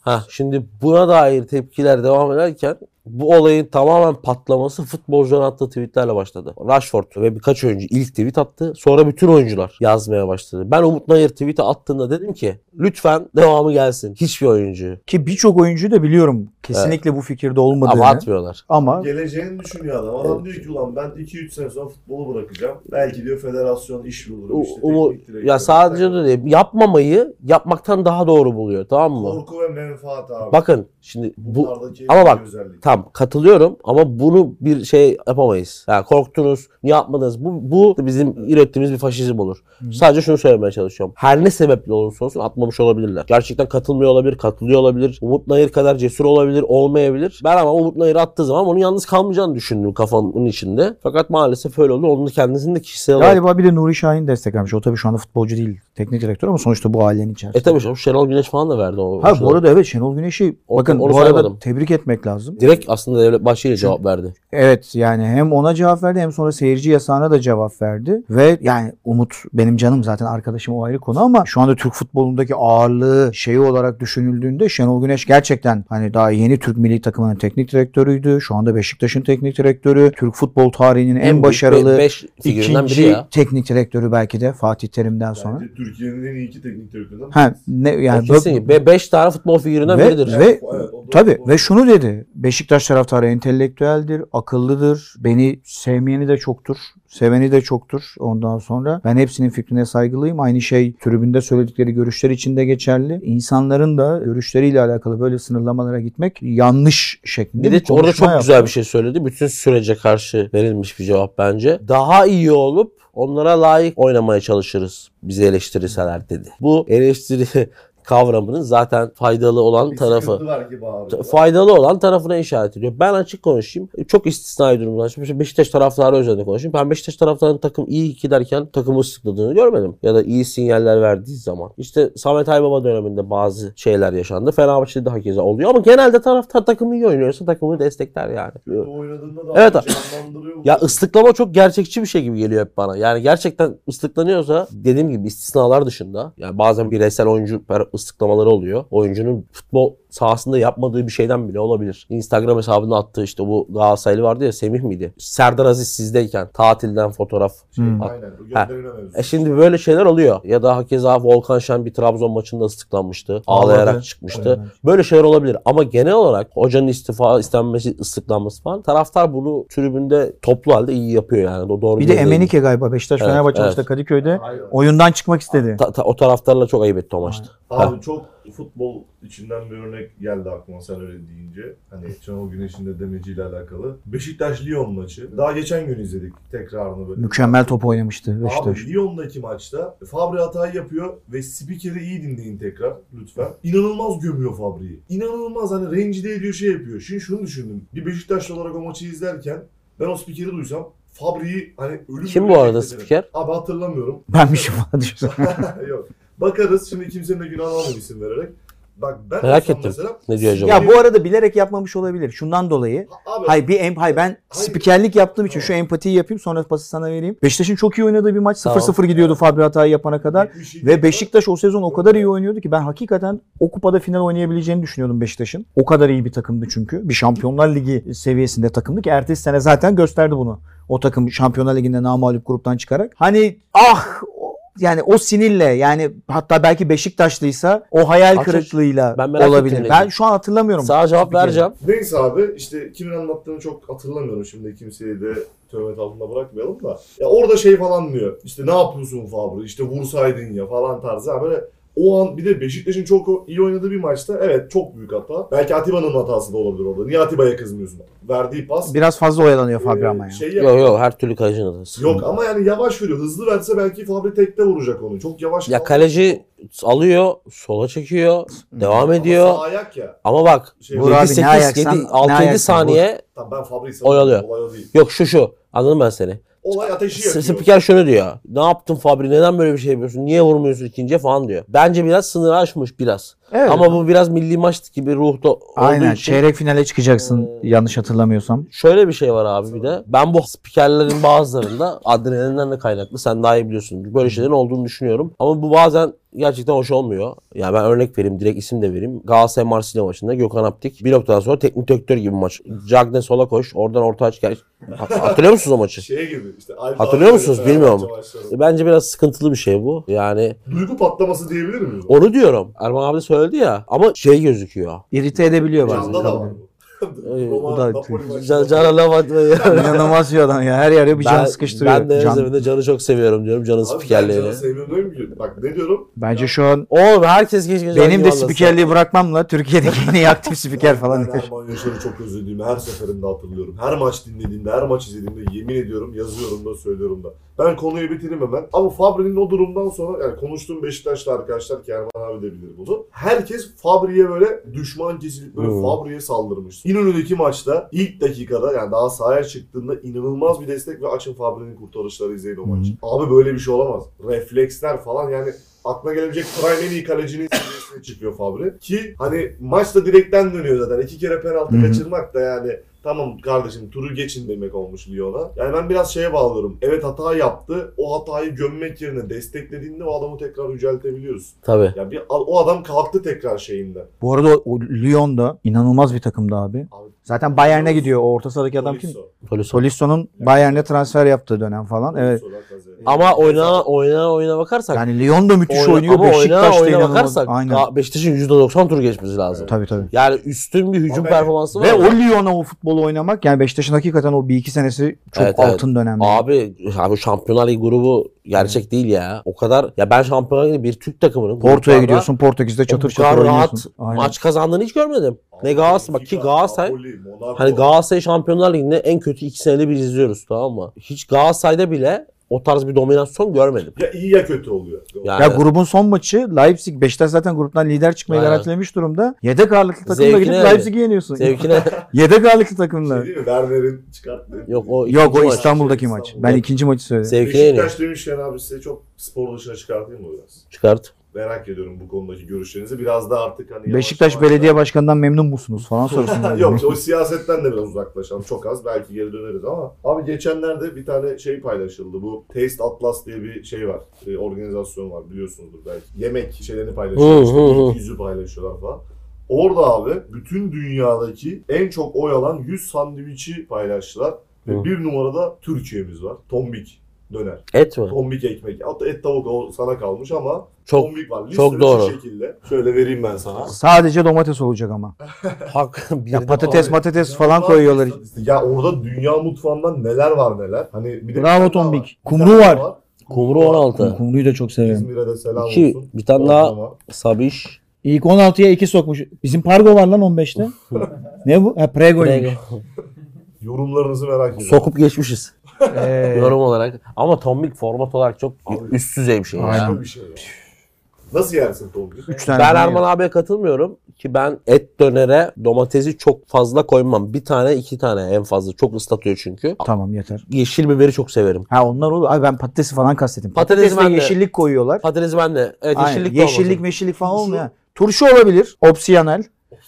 Şimdi buna dair tepkiler devam ederken bu olayın tamamen patlaması futbolcuların attığı tweetlerle başladı. Rashford ve birkaç oyuncu ilk tweet attı. Sonra bütün oyuncular yazmaya başladı. Ben Umut Nayır tweet'i attığımda dedim ki lütfen devamı gelsin. Hiçbir oyuncu. Ki birçok oyuncuyu da biliyorum. Kesinlikle bu fikirde olmadığını. Ama atmıyorlar. Ama Geleceğini düşünüyor adam. Adam diyor ki ulan ben 2-3 sene sonra futbolu bırakacağım. Belki diyor federasyon iş bulurum. İşte teknik direktör. Ya sadece de değil. Yapmamayı yapmaktan daha doğru buluyor. Tamam mı? Korku ve menfaat abi. Bakın şimdi bu Bunlardaki ama bak özellik. tam katılıyorum ama bunu bir şey yapamayız. Yani korktunuz, niye yapmadınız? Bu bizim ürettiğimiz bir faşizm olur. Sadece şunu söylemeye çalışıyorum. Her ne sebeple olursa olsun atmamış olabilirler. Gerçekten katılmıyor olabilir, katılıyor olabilir. Umut Nayır kadar cesur olabilir, olmayabilir. Ben ama Umut Nayır attığı zaman onun yalnız kalmayacağını düşündüm kafamın içinde. Fakat maalesef öyle oldu. Onun da kendisinin de kişisel olarak. galiba bir de Nuri Şahin desteklemiş. O tabii şu anda futbolcu değil, teknik direktör ama sonuçta bu ailenin içerisinde. Tabii canım, Şenol Güneş falan da verdi o. Ha bu arada evet, Şenol Güneş'i bakın onu bu arada saymadım. tebrik etmek lazım. Direkt aslında Devlet Bahçeli cevap verdi. Evet, yani hem ona cevap verdi hem sonra seyirci yasağına da cevap verdi. Ve yani Umut benim canım, zaten arkadaşım, o ayrı konu ama şu anda Türk futbolundaki ağırlığı şeyi olarak düşünüldüğünde Şenol Güneş gerçekten hani daha yeni Türk milli takımının teknik direktörüydü. Şu anda Beşiktaş'ın teknik direktörü. Türk futbol tarihinin en başarılı 5 figüründen biri ikinci ya. teknik direktörü belki de Fatih Terim'den sonra. Bence Türkiye'nin en iyi iki teknik direktöründen. Ha ne yani Kesin 5 tane futbol figüründen ve, biridir. ve Evet, o tabii doğru. ve şunu dedi. Beşiktaş taraftarı entelektüeldir, akıllıdır. Beni sevmeyeni de çoktur, seveni de çoktur. Ondan sonra ben hepsinin fikrine saygılıyım. Aynı şey tribünde söyledikleri görüşler için de geçerli. İnsanların da görüşleriyle alakalı böyle sınırlamalara gitmek yanlış şeklinde Bir de orada konuşma çok yaptı. güzel bir şey söyledi. Bütün sürece karşı verilmiş bir cevap bence. Daha iyi olup onlara layık oynamaya çalışırız bizi eleştirirseler dedi. Bu eleştiri kavramının zaten faydalı olan Bir tarafı. sıkıntı var gibi abi. Faydalı olan tarafına işaret ediyor. Ben açık konuşayım. Çok istisnai durumlar. Şimdi Beşiktaş taraftarı üzerinde konuşayım. Ben Beşiktaş taraftarının takım iyi giderken takımı ıslıkladığını görmedim. Ya da iyi sinyaller verdiği zaman. İşte Samet Aybaba döneminde bazı şeyler yaşandı. Fenerbahçe'de de hakeza oluyor ama genelde taraftar takımı iyi oynuyorsa takımı destekler yani. Oynadığında da Evet. canlandırıyor. Ya ıslıklama çok gerçekçi bir şey gibi geliyor hep bana. Yani gerçekten ıslıklanıyorsa dediğim gibi istisnalar dışında, yani bazen bireysel oyuncu ıslıklamaları oluyor. Oyuncunun futbol sahasında yapmadığı bir şeyden bile olabilir. Instagram hesabına attığı işte bu Galatasaraylı vardı ya, Semih miydi? Serdar Aziz sizdeyken tatilden fotoğraf. Aynen. Bu gönderilme mevzusu. Şimdi böyle şeyler oluyor. Ya da hakeza Volkan Şen bir Trabzon maçında ıslıklanmıştı. Ağlayarak Ağladı. çıkmıştı. Evet. Böyle şeyler olabilir. Ama genel olarak hocanın istifa istenmesi, ıslıklanması falan, taraftar bunu tribünde toplu halde iyi yapıyor yani. O doğru Bir de değil. Emenike galiba Beşiktaş Evet, Fenerbahçe evet. maçta Kadıköy'de Aynen. oyundan çıkmak istedi. O taraftarla çok ayıp etti o maçta. Abi çok futbol içinden bir örnek geldi aklıma sen öyle deyince. Hani Şenol Güneş'in de demeciyle alakalı. Beşiktaş-Lyon maçı. Daha geçen gün izledik tekrarını böyle. Mükemmel top oynamıştı Abi Beşiktaş. Lyon'daki maçta Fabri hatayı yapıyor ve spikeri iyi dinleyin tekrar lütfen. İnanılmaz gömüyor Fabri'yi. İnanılmaz, hani rencide ediyor, şey yapıyor. Şimdi şunu düşündüm. Bir Beşiktaşlı olarak o maçı izlerken ben o spikeri duysam Fabri'yi hani ölüm Kim bu ölüm arada tehdit ederim. spiker? Abi hatırlamıyorum. Benmişim falan düşünüyorum. Yok. Bakarız. Şimdi kimsenin de günahını almayayım isim vererek. Bak ben Merak olsam ettim. mesela, Ne diyor acaba? Ya bu arada bilerek yapmamış olabilir. Şundan dolayı. Abi, Hayır ben spikerlik yaptığım için şu empatiyi yapayım, sonra pası sana vereyim. Beşiktaş'ın çok iyi oynadığı bir maç. 0-0 gidiyordu Fabri hatayı yapana kadar. 77 Ve Beşiktaş o sezon o kadar iyi oynuyordu ki ben hakikaten o kupada final oynayabileceğini düşünüyordum Beşiktaş'ın. O kadar iyi bir takımdı çünkü. Bir Şampiyonlar Ligi seviyesinde takımdı ki ertesi sene zaten gösterdi bunu. O takım Şampiyonlar Ligi'nde namağlup gruptan çıkarak. Hani yani o sinirle, yani hatta belki Beşiktaşlıysa o hayal Açış. kırıklığıyla Ben merak olabilir. ettim Ben şu an hatırlamıyorum. Sana cevap Spikeri. vereceğim. Neyse abi, işte kimin anlattığını çok hatırlamıyorum, şimdi kimseyi de töhmet altında bırakmayalım da. Ya orada şey falan diyor. İşte ne yapıyorsun Fabri? İşte vursaydın ya falan tarzı. Yani böyle o an bir de Beşiktaş'ın çok iyi oynadığı bir maçta, evet çok büyük hata. Belki Atiba'nın hatası da olabilir orada. Niye Atiba'ya kızmıyorsun? Verdiği pas. Biraz fazla oyalanıyor Fabri ama ya. Yok her türlü kalecinin hatası. Yok ama yani yavaş veriyor. Hızlı verse belki Fabri tekte vuracak onu. Çok yavaş. Ya kaleci alıyor, sola çekiyor, devam ediyor. Ama sağ ayak ya. Ama bak Şey, Vur abi, 7 ne ayaksan, 8 ne 6 7 ayaksan saniye Tamam, ben Fabri'yi Oyalıyor. sanıyorum. Olay o değil. yok şu. Anladın ben seni. Olay ateşi yakıyor. Spiker şunu diyor. Ne yaptın Fabri? Neden böyle bir şey yapıyorsun? Niye vurmuyorsun ikinciye falan diyor. Bence biraz sınırı aşmış biraz. Evet. Ama bu biraz milli maç gibi ruhta olduğu Aynen. için. Çeyrek finale çıkacaksın yanlış hatırlamıyorsam. Şöyle bir şey var abi bir de. Ben bu spikerlerin bazılarında adrenalinden de kaynaklı. Sen daha iyi biliyorsun. Böyle şeylerin olduğunu düşünüyorum. Ama bu bazen gerçekten hoş olmuyor. Yani ben örnek vereyim. Direkt isim de vereyim. Galatasaray Marsilya maçında Gökhan Aptik bir noktadan sonra teknik direktör gibi maç. Cagne sola koş. Oradan orta aç gel. Hatırlıyor musunuz o maçı? Şey gibi işte. Hatırlıyor musunuz? Bilmiyorum. Bence biraz sıkıntılı bir şey bu. Yani Duygu patlaması diyebilir miyiz? onu diyorum. Erman abi de söyledi ya. Ama şey gözüküyor. İrite edebiliyor bazen. Canda da var bu. O da Can'a laf atmayı. İnanılmaz bir adam ya. Her yere bir can sıkıştırıyor. Ben de Can. Can'ı Can'ı çok seviyorum diyorum. Can'ın Abi ben spikerliğini. Can'ı sevmiyorum değil mi? Bak ne diyorum? Bence şu an Oğlum herkes keşke benim de spikerliği bırakmamla Türkiye'deki en iyi aktif spiker falan. Ben Erman Yaşar'ı çok özlediğimi her seferinde hatırlıyorum. Her maç dinlediğimde, her maç izlediğimde yemin ediyorum, yazıyorum da, söylüyorum da. Ben konuyu bitireyim hemen. Ama Fabri'nin o durumdan sonra, yani konuştuğum Beşiktaşlı arkadaşlar ki Erman abi de bilir bunu. Herkes Fabri'ye böyle düşman kesilip böyle Fabri'ye saldırmış. İnönü'deki maçta ilk dakikada, yani daha sahaya çıktığında inanılmaz bir destek ve açın Fabri'nin kurtarışları izleyin o maçı. Abi böyle bir şey olamaz. Refleksler falan, yani aklına gelebilecek prime en iyi kalecinin seviyesine çıkıyor Fabri. Ki hani maçta direkten dönüyor zaten. 2 kere penaltı kaçırmak da yani tamam kardeşim turu geçin demek olmuş Lyon'a. Yani ben biraz şeye bağlıyorum. Evet hata yaptı. O hatayı gömmek yerine desteklediğinde o adamı tekrar yüceltebiliyorsun. Tabii. Yani o adam kalktı tekrar şeyinden. Bu arada o Lyon'da inanılmaz bir takımdı abi. Zaten Bayern'e gidiyor o orta sahadaki adam kim? Tolisso'nun Bayern'e transfer yaptığı dönem falan. Evet. Ama oyuna bakarsak. Yani Lyon da müthiş oynuyor. Ama Beşiktaş da oyuna inanılmaz. bakarsak Aynen. Beşiktaş'ın %90 tur geçmesi lazım. Tabii tabii. Yani üstün bir hücum Ama performansı var. Ve o Lyon'a o futbolu oynamak, yani Beşiktaş'ın hakikaten o 1-2 senesi çok Evet, altın dönemdi. Abi Şampiyonlar Ligi grubu gerçek değil ya. O kadar. Ya ben Şampiyonlar Ligi bir Türk takımının Porto'ya gruplarda gidiyorsun, Portekiz'de çatır o çatır kadar rahat oynuyorsun. Aynen. maç kazandığını hiç görmedim. Ne Galatasaray. Bak ki Galatasaray Napoli, Monaco. hani Galatasaray Şampiyonlar Ligi'nde en kötü 2 senede bir izliyoruz, tamam mı? Hiç Galatasaray'da bile o tarz bir dominasyon görmedim. Ya iyi ya kötü oluyor. Yani Ya grubun son maçı Leipzig. Beşiktaş zaten gruptan lider çıkmayı Aynen. garantilemiş durumda. Yedek ağırlıklı takımla Zevkine gidip öyle. Leipzig'i yeniyorsun. zevkine Yedek ağırlıklı takımla. Şey değil mi? Werner'in çıkarttığı. yok o Yok o ikinci maç. İstanbul'daki maç. İstanbul'da. Ben ikinci maçı söyledim. Zevkine yeniyor. Beşiktaş demişken abi size çok spor dışına çıkartayım mı biraz? Çıkart. Merak ediyorum bu konudaki görüşlerinizi. Biraz da artık hani yavaş Beşiktaş yavaş Belediye da- Başkanı'ndan memnun musunuz falan sorusunlar. Yok o siyasetten de biraz uzaklaşalım. Çok az belki geri döneriz ama. Abi geçenlerde bir tane şey paylaşıldı. Bu Taste Atlas diye bir şey var. Organizasyon var biliyorsunuzdur belki. Yemek şeylerini paylaşıyorlar. İşte yüzü paylaşıyorlar falan. Orada abi bütün dünyadaki en çok oy alan 100 sandviçi paylaştılar. Ve bir numarada Türkiye'miz var. Tombik döner. Et mi? Tombik ekmek. Hatta et tavuk o sana kalmış ama Çok tombik var. çok Listede doğru. Şu şekilde. Şöyle vereyim ben sana. Sadece domates olacak ama. Hak bir Ya de- patates Abi, matates falan inanılmaz koyuyorlar. bir istatistik. Ya orada dünya mutfağından neler var neler. Hani bir de Bravo bir tane daha Tombik. var. Bir Kumru tane var. daha Kumru 16. Kumru'yu da çok seviyorum. İzmir'e de selam İki, olsun. bir tane daha Ortalama. Sabiş. İlk 16'ya 2 sokmuş. Bizim Pargo var lan 15'te. Ne bu? Ha Prego'ymuş. Yorumlarınızı merak ediyorum. Sokup geçmişiz Ee, yorum olarak. Ama tombik format olarak çok üst düzey bir şey. ya. Başka bir şey ya. Nasıl yersin tombik? 3 tane. Ben Erman abiye katılmıyorum ki ben et dönere domatesi çok fazla koymam. Bir tane 2 tane en fazla. Çok ıslatıyor çünkü. Tamam yeter. Yeşil biberi çok severim. Ha onlar olur. Abi ben patatesi falan kastettim. Patatesi Patates ve ben de. yeşillik koyuyorlar. Patatesi ben de. Evet Aynen. yeşillik de Yeşillik olmasın. meşillik falan Turşu. olmuyor. Turşu olabilir. Opsiyonel.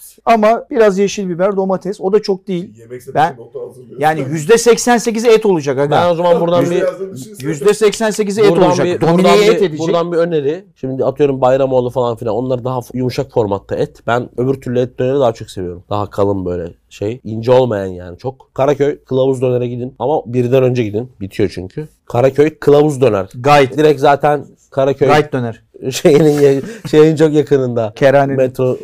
Ama biraz yeşil biber, domates. O da çok değil. Yemek sepeti Ben- nokta hazırlıyor. Yani %88'i et olacak Ben aga. o zaman buradan Bize bir yazdığın için söyle. %88'i et olacak. Domineyi et edecek. buradan bir öneri. Şimdi atıyorum Bayramoğlu falan filan. Onlar daha yumuşak formatta et. Ben öbür türlü et döneri daha çok seviyorum. Daha kalın böyle şey. İnce olmayan yani çok. Karaköy kılavuz dönere gidin. Ama birden önce gidin. Bitiyor çünkü. Karaköy kılavuz döner. Gayet. Direkt zaten Karaköy Gayet döner. şeyin çok yakınında. Kerhanenin. Metro.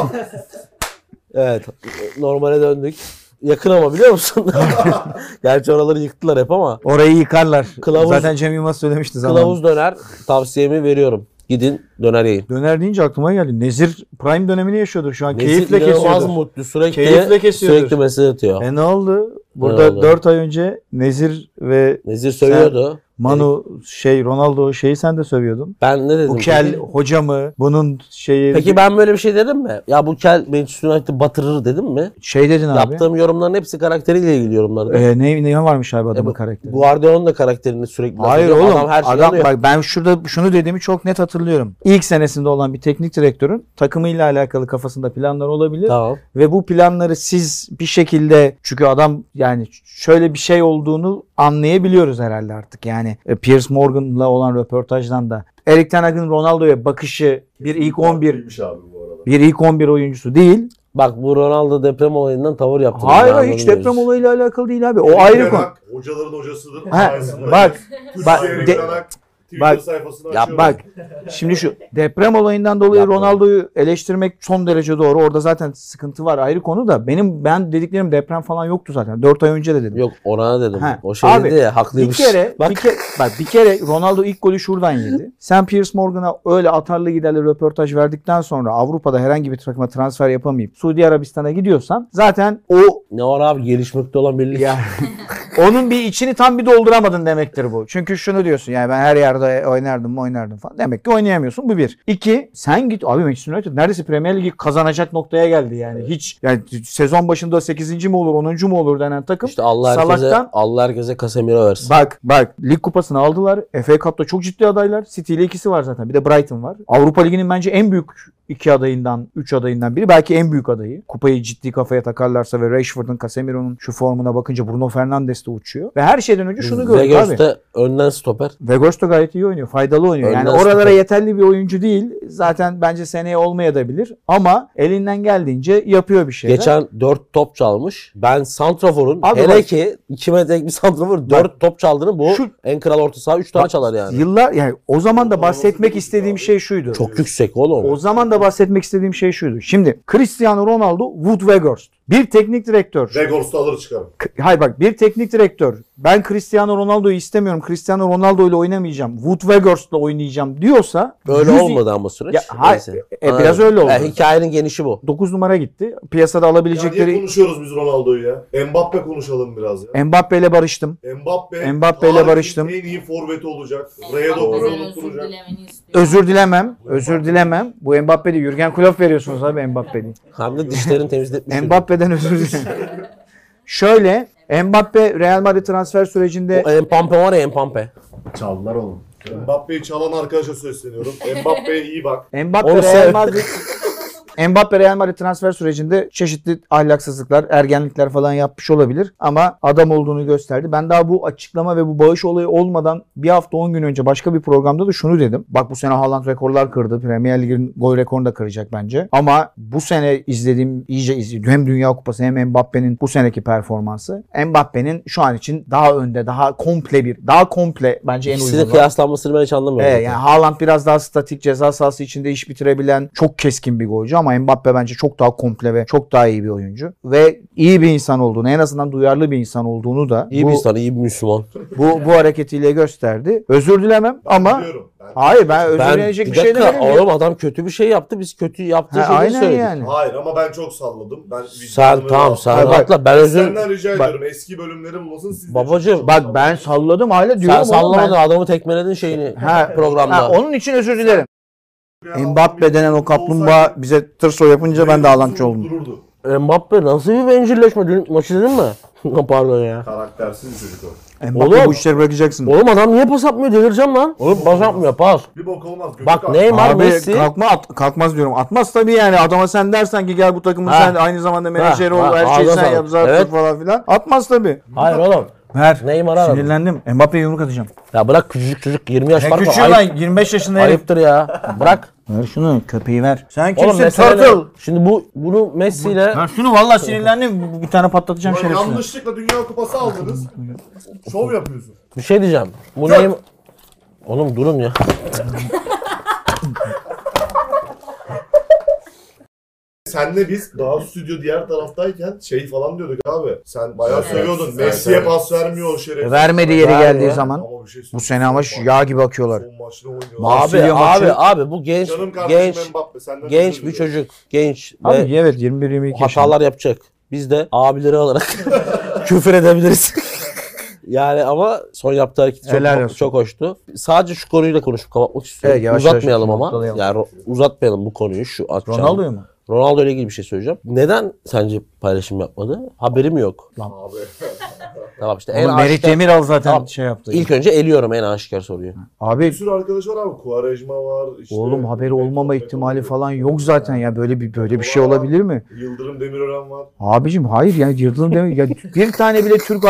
Evet. Normale döndük. Yakın ama biliyor musun? Gerçi oraları yıktılar hep ama. Orayı yıkarlar. Kılavuz- Zaten Cem Yılmaz söylemişti zamanında. Kılavuz döner tavsiyemi veriyorum. Gidin döner yiyin. Döner deyince aklıma geldi. Nezir prime dönemini yaşıyordur şu an. Nezir Keyifle inanılmaz kesiyordur. mutlu. Sürekli Keyifle kesiyordur. mesaj atıyor. Ne oldu? Burada oldu? 4 ay önce Nezir ve Nezir sövüyordu. Manu Ronaldo şeyi sen de sövüyordun. Ben ne dedim? Bu kel peki? hoca mı? Bunun şeyi... Peki ben böyle bir şey dedim mi? Ya bu kel Manchester United'ı batırır dedim mi? Şey dedin abi. Yaptığım yorumların hepsi karakteriyle ilgili yorumlardı. Ne varmış abi adamın bu karakteri? Guardiola'nın da karakterini sürekli laf Hayır ediyor. oğlum. Adam her şeyi alıyor. Bak ben şurada şunu dediğimi çok net hatırlıyorum. İlk senesinde olan bir teknik direktörün takımıyla alakalı kafasında planlar olabilir. Tamam. Ve bu planları siz bir şekilde, çünkü adam yani şöyle bir şey olduğunu anlayabiliyoruz herhalde artık. Yani Piers Morgan'la olan röportajdan da Erik ten Hag'ın Ronaldo'ya bakışı bir ilk 11 İyiymiş abi bu arada. bir ilk 11 oyuncusu değil. Bak bu Ronaldo deprem olayından tavır yaptı. Hayır hiç deprem olayıyla alakalı değil abi. O ayrı konu. Hocaların hocasıdır. Ha, Sayesinde. bak Türkiye de- Erik ten Hag Twitter bak- sayfasını ya açıyorum. bak şimdi şu deprem olayından dolayı Yapma. Ronaldo'yu eleştirmek son derece doğru. Orada zaten sıkıntı var, ayrı konu da. Ben dediklerim deprem falan yoktu zaten. 4 ay önce de dedim. Yok ona dedim. Ha, O şey abi, dedi ya haklıymış. Bir kere Ronaldo ilk golü şuradan yedi. Sen Piers Morgan'a öyle atarlı giderli röportaj verdikten sonra Avrupa'da herhangi bir takıma transfer yapamayıp Suudi Arabistan'a gidiyorsan zaten o Ne var abi gelişmekte olan birlik. yani onun bir içini tam bir dolduramadın demektir bu. Çünkü şunu diyorsun, yani ben her yerde oynardım falan. Demek ki oynayamıyorsun, bu bir. İki, sen git abi, Manchester United neredeyse Premier Ligi kazanacak noktaya geldi yani. Hiç yani sezon başında 8. mi olur 10. mu olur denen takım. İşte Allah herkese Casemiro versin. Bak lig kupasını aldılar. FA Cup'ta çok ciddi adaylar. City ile ikisi var zaten. Bir de Brighton var. Avrupa Ligi'nin bence en büyük 3 adayından biri. Belki en büyük adayı. Kupayı ciddi kafaya takarlarsa ve Rashford'un, Casemiro'nun şu formuna bakınca Bruno Fernandes de uçuyor. Ve her şeyden önce şunu gördük abi. Vegas önden stoper. Weghorst da gayet iyi oynuyor. Faydalı oynuyor. Yani Önden oralara stoper. yeterli bir oyuncu değil. Zaten bence seneye olmayabilir. Ama elinden geldiğince yapıyor bir şeyler. Geçen 4 top çalmış. Ben santraforun Abi hele bak- ki 2 metrelik bir santrafor 4 top çaldığını bu Şu- en kral orta saha 3 tane Bak, çalar yani. Yıllar yani o zaman da O bahsetmek nasıl istediğim abi? şey şuydu. Çok yüksek oğlum. O zaman da bahsetmek istediğim şey şuydu. Şimdi Cristiano Ronaldo, Wout Weghorst. Bir teknik direktör. Weghorst'u alır çıkarım. Hayır bak, bir teknik direktör. Ben Cristiano Ronaldo'yu istemiyorum. Cristiano Ronaldo ile oynamayacağım. Wout Weghorst'la oynayacağım diyorsa Öyle 100 olmadı ama süreç. Ya, hayır, Neyse. biraz öyle oldu. Hikayenin genişi bu. 9 numara gitti. Piyasada Ya niye alabilecekleri konuşuyoruz biz Ronaldo'yu ya? Mbappe konuşalım biraz ya. Mbappe ile barıştım. Mbappe ile tarihin barıştım. En iyi forveti olacak. Mbappe'den R'ye özür unutturacak. dilemeni istiyor. Özür dilemem. Bu Mbappe değil. Jürgen Klopp veriyorsunuz abi, Mbappe değil. Hem de dişlerini temizletmiş. Mbappe'den özür dilerim. Şöyle, Mbappe Real Madrid transfer sürecinde O Empampe var ya Empampe. Çaldılar oğlum. Mbappe'yi çalan arkadaşa sesleniyorum. Mbappe'ye iyi bak. Mbappe Onu Real sev. Madrid Mbappe Real Madrid transfer sürecinde çeşitli ahlaksızlıklar, ergenlikler falan yapmış olabilir ama adam olduğunu gösterdi. Ben daha bu açıklama ve bu bağış olayı olmadan bir hafta 10 gün önce başka bir programda da şunu dedim. Bak bu sene Haaland rekorlar kırdı. Premier Lig'in gol rekorunu da kıracak bence. Ama bu sene iyice izlediğim hem Dünya Kupası hem Mbappe'nin bu seneki performansı, Mbappe'nin şu an için daha önde, daha komple bence en İkisinin uygunu. kıyaslanmasını ben hiç anlamıyorum. Yani Haaland biraz daha statik, ceza sahası içinde iş bitirebilen çok keskin bir golcü ama Mbappe bence çok daha komple ve çok daha iyi bir oyuncu. Ve iyi bir insan olduğunu, en azından duyarlı bir insan olduğunu da İyi bir insan, iyi bir Müslüman. bu hareketiyle gösterdi. Özür dilemem ama Biliyorum. hayır, ben özür Ben dileyecek bir bir şey dakika demedim. oğlum adam kötü bir şey yaptı. Biz kötü yaptığı Ha, şeyleri aynen söyledik. yani. Hayır ama ben çok salladım. Ben Sen vicdanımı tamam rahat- sen Hayır, bak, rahatla. Ben özür... Senden rica Bak- ediyorum. Eski bölümleri bulmasın siz de. Babacığım, Bak ben salladım hala diyorum. Sen oğlum, sallamadın ben- adamı tekmeledin şeyini Ha, programda. ha, onun için özür dilerim. Yani Mbappe denen o kaplumbağa bize tırso yapınca ben de Haalandçı oldum. Dururdu. Mbappe nasıl bir bencilleşme? Dün maçı dedin mi? Pardon ya. Karaktersiz bir çocuk o. Mbappe Oğlum. bu işleri bırakacaksın. Oğlum adam niye pas atmıyor? Delireceğim lan. Oğlum pas atmıyor pas. Bir bok olmaz. Götü Bak kalk. Neymar, Abi Messi. kalkmaz diyorum. Atmaz tabii yani. Adama sen dersen ki gel bu takımın Ha. sen aynı zamanda menajeri ol, Ha. her şeyi Ağzına sen sağlık. yap zaten Evet. falan filan. Atmaz tabii. Hayır oğlum. Ver. Neymar'ı aradım. Sinirlendim. Mbappe'ye yumruk atacağım. Ya bırak küçücük çocuk 20 yaş Ne fark var. küçüğü lan, 25 yaşında herif. Ayıptır ya. Bırak. Ver şunu, köpeği ver. Sen Oğlum kimsin? mesele ne? Turtle. Şimdi bunu Messi ile Ver şunu, vallahi sinirlendim. Bir tane patlatacağım Ulan şerefsine. yanlışlıkla Dünya Kupası aldınız. Şov yapıyorsun. bir şey diyeceğim. Bu Gör. Neymar... Oğlum durun ya. Senle biz daha stüdyo diğer taraftayken şey falan diyorduk abi. Sen bayağı seviyordun. Messi'ye pas vermiyor o şeref. Vermedi yeri Ver geldiği ya. zaman. Ama bir şey Bu sene ama şu yağ gibi akıyorlar. Son maçını oynuyor. Abi Marsilya maçı- abi bu genç Canım kardeşim genç Mbappe senden genç özür bir diliyorum. çocuk. Genç Abi ve evet, 21-22 yaşında. hatalar yapacak. Biz de abileri olarak küfür edebiliriz. Yani ama son yaptığı hareket Helal çok, olsun. çok hoştu. Sadece şu konuyu da konuşup kapatmak istiyorum. Evet, yavaş yavaş Uzatmayalım ama. noktalayalım. Yani uzatmayalım bu konuyu. Şu atacağım. Ronaldo'yu mu? Ronaldo ile ilgili bir şey söyleyeceğim. Neden sence paylaşım yapmadı? Haberim yok. Abi. Tamam işte Oğlum, Merih aşikar... Demiral zaten Tamam. şey yaptı. İlk önce eliyorum en aşikar soruyu. Abi Bir sürü arkadaş var abi. Quaresma var. Işte, oğlum haberi olmama Beto ihtimali var. falan yok zaten ya. Böyle bir şey olabilir mi? Yıldırım Demirören var. Abicim hayır yani Yıldırım Demir ya bir tane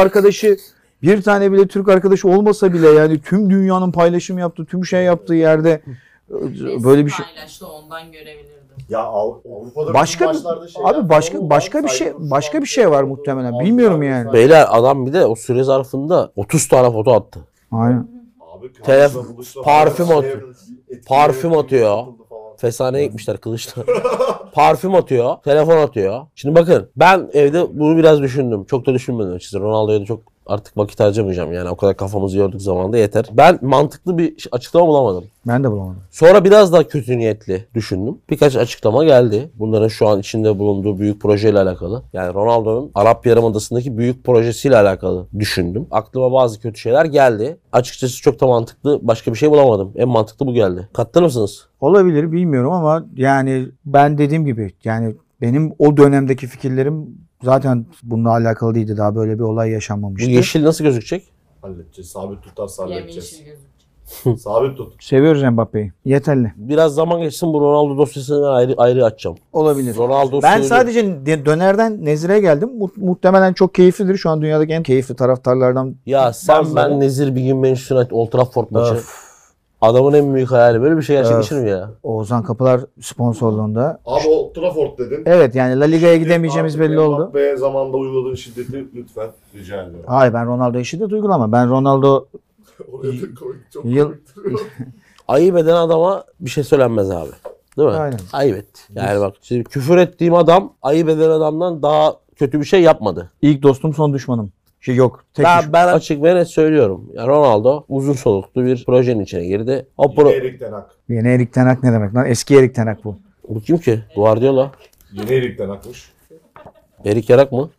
bile Türk arkadaşı olmasa bile yani tüm dünyanın paylaşım yaptığı, tüm şey yaptığı yerde böyle bir şey. Paylaştı, ondan görebilirdim. Ya Avrupa'da Başka bütün maçlarda şeyler abi falan başka var. bir şey Saygı başka falan bir şey var oldu. muhtemelen. Aldılar Bilmiyorum vesaire. yani. Beyler adam bir de o süre zarfında 30 tane foto attı. Aynen. Abi, Telef- kılıçla buluşla parfüm falan atıyor. etkili- Parfüm atıyor. atıldı falan. Fesane'ye gitmişler kılıçla. Parfüm atıyor, telefon atıyor. Şimdi bakın ben evde bunu biraz düşündüm. Çok da düşünmedim açıkçası. Ronaldo'ya da çok artık vakit harcamayacağım. Yani o kadar kafamızı yorduk zamanında yeter. Ben mantıklı bir açıklama bulamadım. Ben de bulamadım. Sonra biraz daha kötü niyetli düşündüm. Birkaç açıklama geldi. Bunların şu an içinde bulunduğu büyük projeyle alakalı. Yani Ronaldo'nun Arap Yarımadası'ndaki büyük projesiyle alakalı düşündüm. Aklıma bazı kötü şeyler geldi. Açıkçası çok da mantıklı başka bir şey bulamadım. En mantıklı bu geldi. Katılır mısınız? Olabilir bilmiyorum ama yani ben dediğim gibi yani benim o dönemdeki fikirlerim zaten bununla alakalı değildi. Daha böyle bir olay Bu yaşanmamıştı. yeşil nasıl gözükecek? Halledeceğiz. Sabit tutarsa halledeceğiz. Yemyeşil gözükecek. Sabit tut. Seviyoruz Mbappe'yi. Yeterli. Biraz zaman geçsin bu Ronaldo dosyasını ben ayrı açacağım. Olabilir. Ronaldo Ben söylüyor. sadece dönerden Nezir'e geldim. Muhtemelen çok keyiflidir. Şu an dünyadaki en keyifli taraftarlardan. Ya sen Bazıları- ben Nezir bir gün Manchester United Old Trafford maçı. Öf. Adamın en büyük hayali. Böyle bir şey gerçekleşir mi ya? Oğuzhan Kapılar sponsorluğunda. Abi Old Trafford dedin. Evet yani La Liga'ya gidemeyeceğimiz Artık belli oldu. Mbappe'ye zamanda uyguladığın şiddeti lütfen rica ediyorum. Hayır ben Ronaldo'ya şiddet uygulamam. Ben Ronaldo Oraya da koy. Çok Yıl- komik duruyor. Ayıp eden adama bir şey söylenmez abi. Değil mi? Aynen. Ayıp etti. Yani bak şimdi küfür ettiğim adam ayıp eden adamdan daha kötü bir şey yapmadı. ilk dostum son düşmanım. Şey yok. Tek Ben açık ve net söylüyorum. Ya Ronaldo uzun soluklu bir projenin içine girdi. O Yeni Erik Ten Hag. Yeni Erik Ten Hag ne demek lan? Eski Erik Ten Hag bu. Bu kim ki? Guardiola. Yeni Erik Ten Hag'mış. Erik Yarak mı?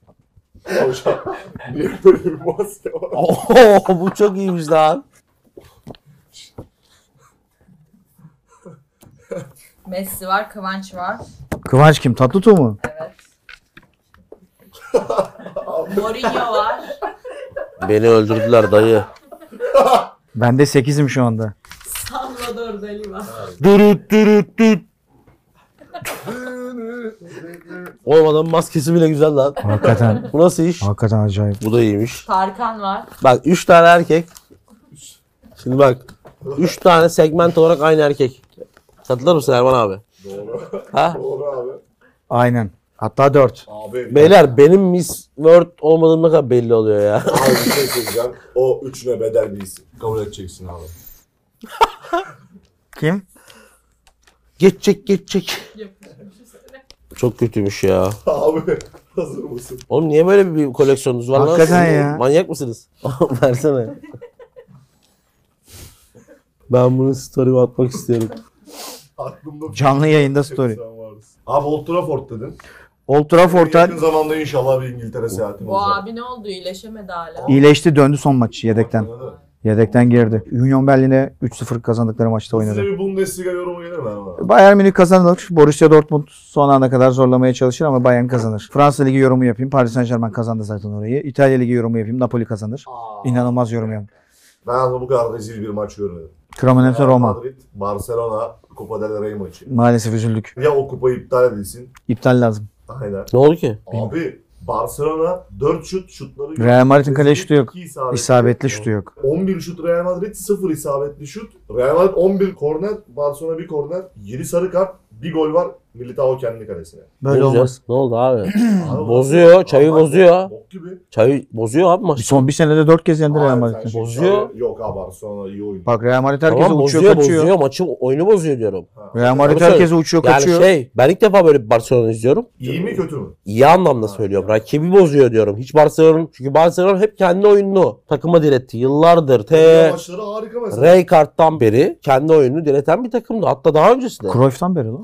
Hocam niye böyle bir maske var? Oo, bu çok iyiymiş lan. Messi var, Kıvanç var. Kıvanç kim? Tatlıtuğ mu? Evet. Mourinho var. Beni öldürdüler dayı. Ben de 8'im şu anda. Salvador Dali var. Dürüt dürüt düt. Oğlum adamın maskesi bile güzel lan. Hakikaten. Bu nasıl iş? Hakikaten acayip. Bu da iyiymiş. Tarkan var. Bak 3 tane erkek. Şimdi bak. 3 tane segment olarak aynı erkek. Katılır mısın Erman abi? Doğru. Ha? Doğru abi. Aynen. Hatta 4. Abi. Beyler benim Miss World olmadığım ne kadar belli oluyor ya. Abi bir şey söyleyeceğim. O üçüne bedel değilsin. Kabul edeceksin abi. Kim? Geçecek. Çok kötüymüş ya. Abi hazır mısın? Oğlum niye böyle bir koleksiyonunuz var lan? Hakikaten Siz ya. Manyak mısınız? Versene. Ben bunu story'e atmak istiyorum. Aklımda Canlı yayında story. Sen varsın. Abi Old Trafford dedin. Old Trafford'a Yakın zamanda inşallah bir İngiltere seyahatim Bu olacak. abi ne oldu? İyileşemedi hala. iyileşti, döndü son maç yedekten. Anladın? Yedekten girdi. Union Berlin'e 3-0 kazandıkları maçta Size oynadı. bir Bundesliga yorumu gelir mi Erman? Bayern Münih kazanır. Borussia Dortmund son ana kadar zorlamaya çalışır ama Bayern kazanır. Fransa Ligi yorumu yapayım. Paris Saint-Germain kazandı zaten orayı. İtalya Ligi yorumu yapayım. Napoli kazanır. İnanılmaz yorum yapayım. Ben aslında bu kadar rezil bir maç görmedim. Cremonese Real Roma. Madrid, Barcelona, Copa del Rey maçı. Maalesef üzüldük. Ya o kupa iptal edilsin. İptal lazım. Aynen. Ne oldu ki? Abi Barcelona 4 şutları yok. Real Madrid'in kale şutu yok. 2 İsabetli şutu yok. 11 şut Real Madrid, 0 isabetli şut. Real Madrid 11 korner, Barcelona 1 korner, 7 sarı kart, 1 gol var. Militao kendi kalesine. Böyle Ne olacak? olmaz. Ne oldu abi? Abi, Bozuyor, çayı Abi, bozuyor. Bok gibi. Çayı bozuyor abi maç. Son bir senede 4 kez yendi Real Abi, Madrid'i. sen Bozuyor. Yok abi Barcelona iyi oynuyor. Bak Real Madrid herkese Tamam uçuyor bozuyor, kaçıyor. bozuyor. Maçı, oyunu bozuyor diyorum. Real Madrid Tabii herkese uçuyor Yani kaçıyor. ben ilk defa böyle bir Barcelona izliyorum. İyi mi kötü mü? İyi anlamda söylüyorum. Rakibi bozuyor diyorum. Hiç Barcelona çünkü Barcelona hep kendi oyununu takıma diretti. Yıllardır. Maçları harika mesela. Rijkaard'dan beri kendi oyununu direten bir takımdı. Hatta daha öncesinde. Cruyff'tan beri lan.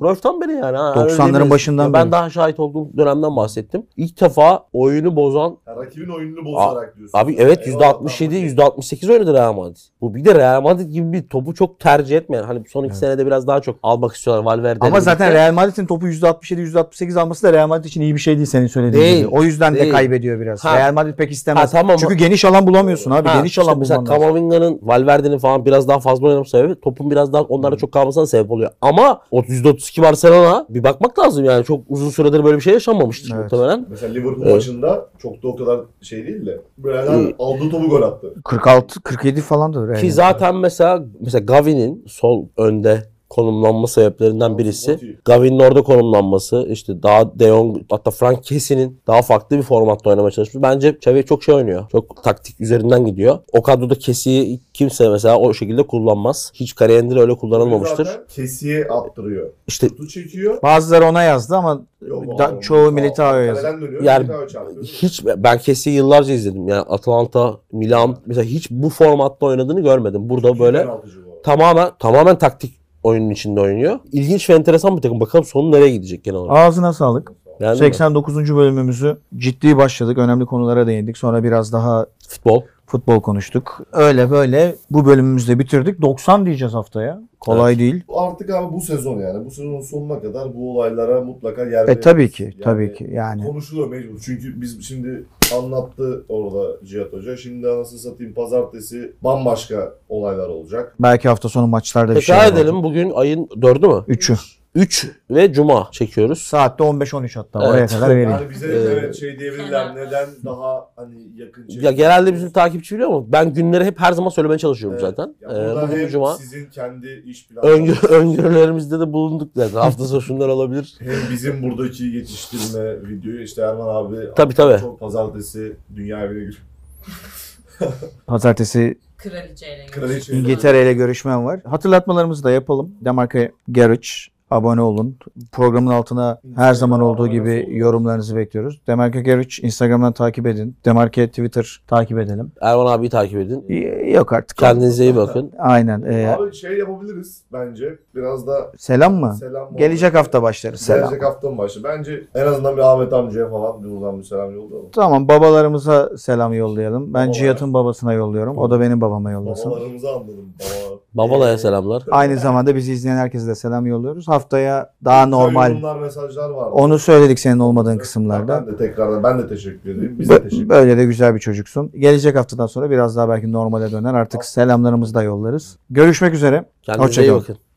Cruyff'tan beri yani. Ha, 90'ların öyle değil. başından Ya ben beri. daha şahit olduğum dönemden bahsettim. İlk defa oyunu bozan Yani rakibin oyununu bozarak diyorsun. abi evet Eyvallah, %67, tamam. %68 oynadı Real Madrid. Bu bir de Real Madrid gibi bir topu çok tercih etmeyen. Hani son 2 senede biraz daha çok almak istiyorlar Valverde'yle Ama zaten birlikte. Real Madrid'in topu %67, %68 alması da Real Madrid için iyi bir şey değil senin söylediğin Değil, gibi. O yüzden de değil. kaybediyor biraz. Ha. Real Madrid pek istemez. Ha, tamam. Çünkü geniş alan bulamıyorsun abi. Ha, Geniş işte alan mesela bulman lazım. Kamavinga'nın, Valverde'nin falan biraz daha fazla oynaması sebebi topun biraz daha onlara çok kalmasına sebep oluyor. Ama o %32 Barcelona bir bakmak lazım yani. Çok uzun süredir böyle bir şey yaşanmamıştır Evet. muhtemelen. Mesela Liverpool maçında çok da o kadar şey değil de Real'den aldığı topu gol attı. 46, 47 falan da Real. Ki zaten mesela Gavi'nin sol önde konumlanma sebeplerinden birisi. Motiv. Gavi'nin orada konumlanması, işte daha De Jong, hatta Frank Kessi'nin daha farklı bir formatta oynamaya çalışması. Bence Xavi çok şey oynuyor. Çok taktik üzerinden gidiyor. O kadroda Kessi'yi kimse mesela o şekilde kullanmaz. Hiç kariyerinde de öyle kullanılmamıştır. Zaten kesiye attırıyor. İşte Kutu çekiyor. Bazıları ona yazdı ama Yok, çoğu Militao'ya yazdı. Kaleden dönüyor. yani Militao çarpıyor. hiç ben Kessi'yi yıllarca izledim. Yani Atalanta, Milan mesela hiç bu formatta oynadığını görmedim. Burada böyle Penaltıcı bu arada. tamamen taktik oyunun içinde oynuyor. İlginç ve enteresan bir takım. Bakalım sonu nereye gidecek genel olarak. Ağzına sağlık. Yani 89. bölümümüzü ciddi başladık. Önemli konulara değindik. Sonra biraz daha futbol konuştuk. Öyle böyle bu bölümümüzü de bitirdik. 90 diyeceğiz haftaya. Kolay değil. Artık abi bu sezon yani. Bu sezonun sonuna kadar bu olaylara mutlaka yer veririz. Tabii ki. Yani Tabii ki. Yani konuşuluyor mecbur. Çünkü biz şimdi anlattı orada Cihat Hoca. Şimdi anasını satayım pazartesi bambaşka olaylar olacak. belki hafta sonu maçlarda bir şey tekrar var. edelim. Bugün ayın 4'ü mü? 3'ü. 3 ve Cuma çekiyoruz. Saatte 15-13 hatta. Evet. Oraya kadar vereyim. Yani bize evet şey diyebilirler. Neden daha hani yakın Ya genelde bizim takipçi biliyor mu? Ben günleri hep her zaman söylemeye çalışıyorum Evet. zaten. Ya burada Bugün hem Cuma. sizin kendi iş planlarınız Öngörülerimizde de bulunduk zaten. Hafta sonu şunlar olabilir. hem bizim buradaki yetiştirme videoyu işte Erman abi Tabii. çok pazartesi dünya evine gir. Pazartesi Kraliçeyle Kraliçe İngiltere ile görüşmem var. Hatırlatmalarımızı da yapalım. Demarka Garage abone olun. Programın altına her zaman olduğu gibi yorumlarınızı bekliyoruz. Demarka Garage Instagram'dan takip edin. Demarka Twitter takip edelim. Erman abiyi takip edin. Yok artık. Kendinize iyi bakın. Aynen. Abi şey yapabiliriz bence. Biraz da Selam mı? selam. Gelecek hafta başlarız. Selam. Gelecek hafta mı başlar? Bence en azından bir Ahmet amcaya falan buradan bir selam yollayalım. Tamam, babalarımıza selam yollayalım. Ben Babalar. Cihat'ın babasına yolluyorum. O da benim babama yollasın. Babalarımızı anladım. Baba. Babalaya selamlar. Aynı zamanda bizi izleyen herkese de selam yolluyoruz. Haftaya daha Güzel normal. yorumlar, mesajlar var. Onu söyledik senin olmadığın kısımlarda. Ben de teşekkür ederim. Biz de teşekkür ederiz. Böyle de güzel bir çocuksun. Gelecek haftadan sonra biraz daha belki normale döner. Artık selamlarımızı da yollarız. Görüşmek üzere. Kendinize iyi Hoşçakalın. bakın.